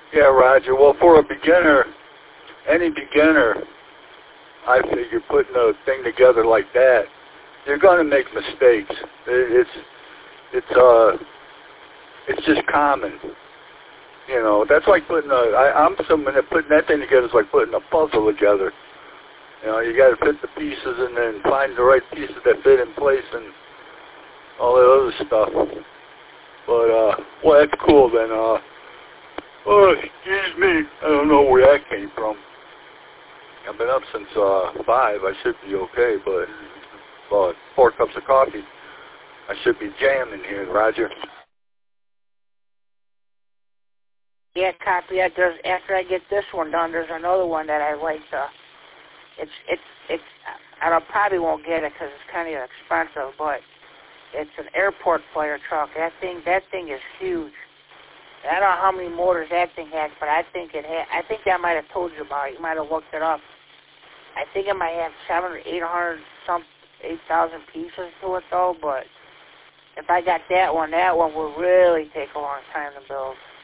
Yeah, Roger. Well, for a beginner, any beginner, I figure putting a thing together like that, you're going to make mistakes. It's just common. You know, that's like putting I'm assuming that putting that thing together is like putting a puzzle together. You know, you got to fit the pieces and then find the right pieces that fit in place and all that other stuff. But, well, that's cool then. Oh, excuse me. I don't know where that came from. I've been up since 5. I should be okay, but 4 cups of coffee. I should be jamming here, Roger. Yeah, copy. After I get this one done, there's another one that I like. It's. I probably won't get it because it's kind of expensive, but it's an airport fire truck. That thing is huge. I don't know how many motors that thing has, but I think it had. I think I might have told you about it. You might have looked it up. I think it might have 8,000 pieces to it though. But if I got that one would really take a long time to build.